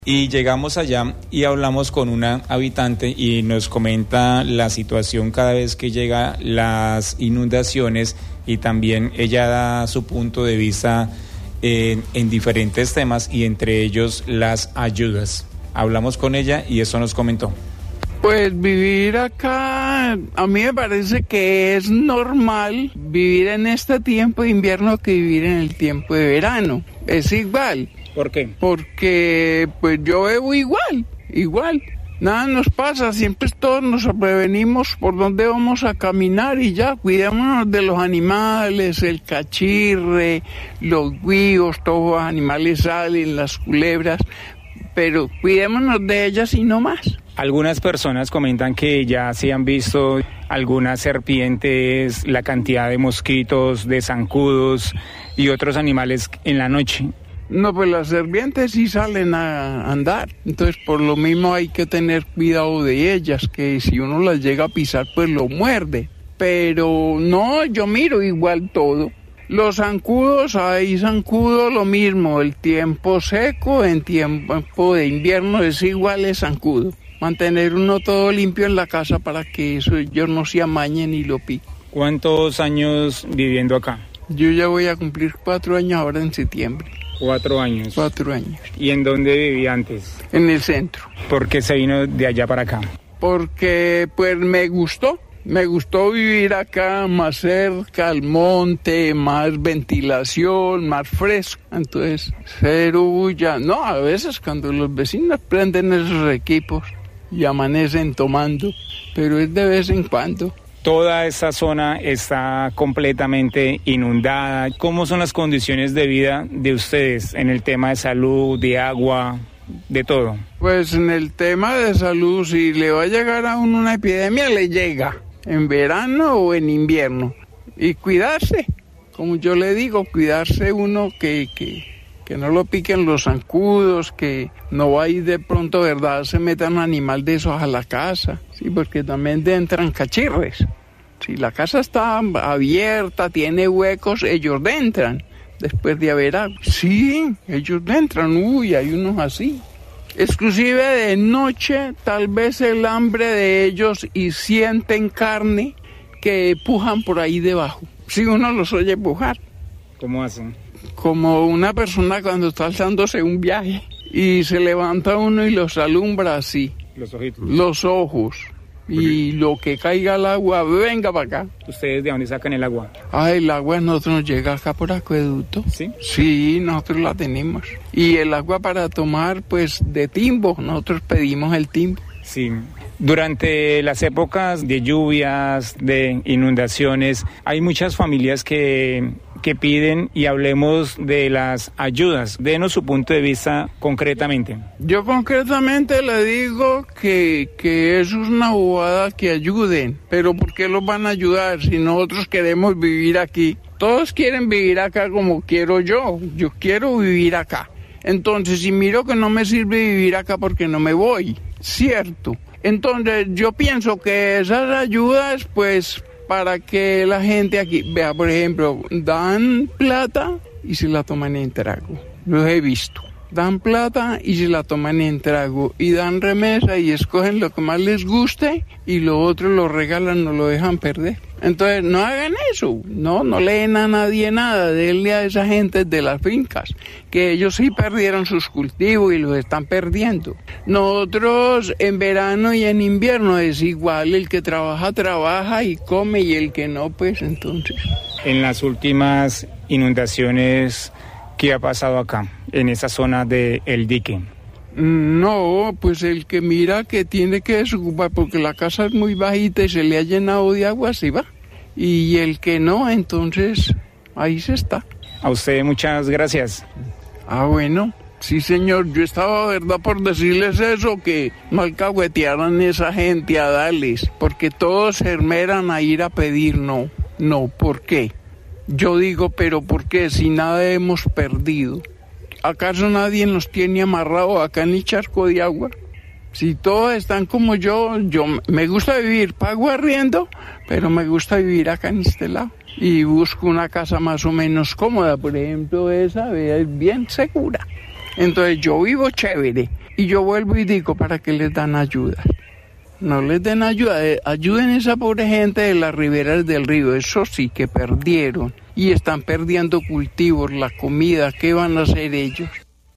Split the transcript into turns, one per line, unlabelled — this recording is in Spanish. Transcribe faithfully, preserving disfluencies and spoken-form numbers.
Y llegamos allá y hablamos con una habitante y nos comenta la situación cada vez que llegan las inundaciones, y también ella da su punto de vista en, en diferentes temas, y entre ellos las ayudas. Hablamos con ella y eso nos comentó.
Pues vivir acá, a mí me parece que es normal vivir en este tiempo de invierno que vivir en el tiempo de verano. Es igual.
¿Por qué?
Porque pues yo bebo igual, igual. Nada nos pasa, siempre todos nos prevenimos por dónde vamos a caminar y ya, cuidémonos de los animales, el cachirre, los guíos, todos los animales salen, las culebras, pero cuidémonos de ellas y no más.
Algunas personas comentan que ya se han visto algunas serpientes, la cantidad de mosquitos, de zancudos y otros animales en la noche.
No, pues las serpientes sí salen a andar, entonces por lo mismo hay que tener cuidado de ellas, que si uno las llega a pisar pues lo muerde, pero no, yo miro igual todo. Los zancudos, hay zancudo lo mismo, el tiempo seco, en tiempo de invierno es igual el zancudo. Mantener uno todo limpio en la casa para que eso, ellos no se amañen y lo piquen.
¿Cuántos años viviendo acá?
Yo ya voy a cumplir cuatro años ahora en septiembre.
Cuatro años.
Cuatro años.
¿Y en dónde vivía antes?
En el centro.
¿Por qué se vino de allá para acá?
Porque pues me gustó. Me gustó vivir acá más cerca al monte, más ventilación, más fresco. Entonces, cero bulla. No, a veces cuando los vecinos prenden esos equipos y amanecen tomando, pero es de vez en cuando.
Toda esta zona está completamente inundada. ¿Cómo son las condiciones de vida de ustedes en el tema de salud, de agua, de todo?
Pues en el tema de salud, si le va a llegar a uno una epidemia, le llega en verano o en invierno. Y cuidarse, como yo le digo, cuidarse uno que, que, que no lo piquen los zancudos, que no va a ir de pronto, ¿verdad?, se meta un animal de esos a la casa. Sí, porque también entran cachirres. Si la casa está abierta, tiene huecos, ellos entran. Después de haber agua. Sí, ellos entran. Uy, hay unos así. Exclusive de noche, tal vez el hambre de ellos y sienten carne que pujan por ahí debajo. Si uno los oye pujar.
¿Cómo hacen?
Como una persona cuando está alzándose un viaje y se levanta uno y los alumbra así.
Los ojitos.
Los ojos. Y lo que caiga al agua, venga para acá.
¿Ustedes de dónde sacan el agua?
Ah, el agua nosotros nos llega acá por acueducto.
¿Sí?
Sí, nosotros la tenemos. Y el agua para tomar, pues, de timbo. Nosotros pedimos el timbo.
Sí. Durante las épocas de lluvias, de inundaciones, hay muchas familias que, que piden, y hablemos de las ayudas. Denos su punto de vista concretamente.
Yo concretamente le digo que, que eso es una bobada, que ayuden. Pero ¿por qué los van a ayudar si nosotros queremos vivir aquí? Todos quieren vivir acá como quiero yo. Yo quiero vivir acá. Entonces, si miro que no me sirve vivir acá, porque no me voy, ¿cierto? Entonces, yo pienso que esas ayudas, pues, para que la gente aquí, vea, por ejemplo, dan plata y se la toman en trago. Los he visto. Dan plata y se la toman en trago. Y dan remesa y escogen lo que más les guste y lo otro lo regalan, no lo dejan perder. Entonces, no hagan eso. No, no le den a nadie nada. Denle a esa gente de las fincas, que ellos sí perdieron sus cultivos y los están perdiendo. Nosotros en verano y en invierno es igual. El que trabaja, trabaja y come, y el que no, pues entonces.
En las últimas inundaciones, ¿qué ha pasado acá, en esa zona de El Dique?
No, pues el que mira que tiene que desocupar porque la casa es muy bajita y se le ha llenado de agua, se va. Y el que no, entonces ahí se está.
A usted muchas gracias.
Ah, bueno, sí señor, yo estaba, verdad, por decirles eso, que no alcahuetearan a esa gente a darles, porque todos se esmeran a ir a pedir. No, no, ¿por qué? Yo digo, pero ¿por qué? Si nada hemos perdido. ¿Acaso nadie nos tiene amarrado acá en el charco de agua? Si todos están como yo, yo me gusta vivir, pago arriendo, pero me gusta vivir acá en este lado. Y busco una casa más o menos cómoda, por ejemplo, esa es bien segura. Entonces yo vivo chévere, Y yo vuelvo y digo, ¿para qué les dan ayuda? No les den ayuda, ayuden a esa pobre gente de las riberas del río, eso sí que perdieron. Y están perdiendo cultivos, la comida, ¿qué van a hacer ellos?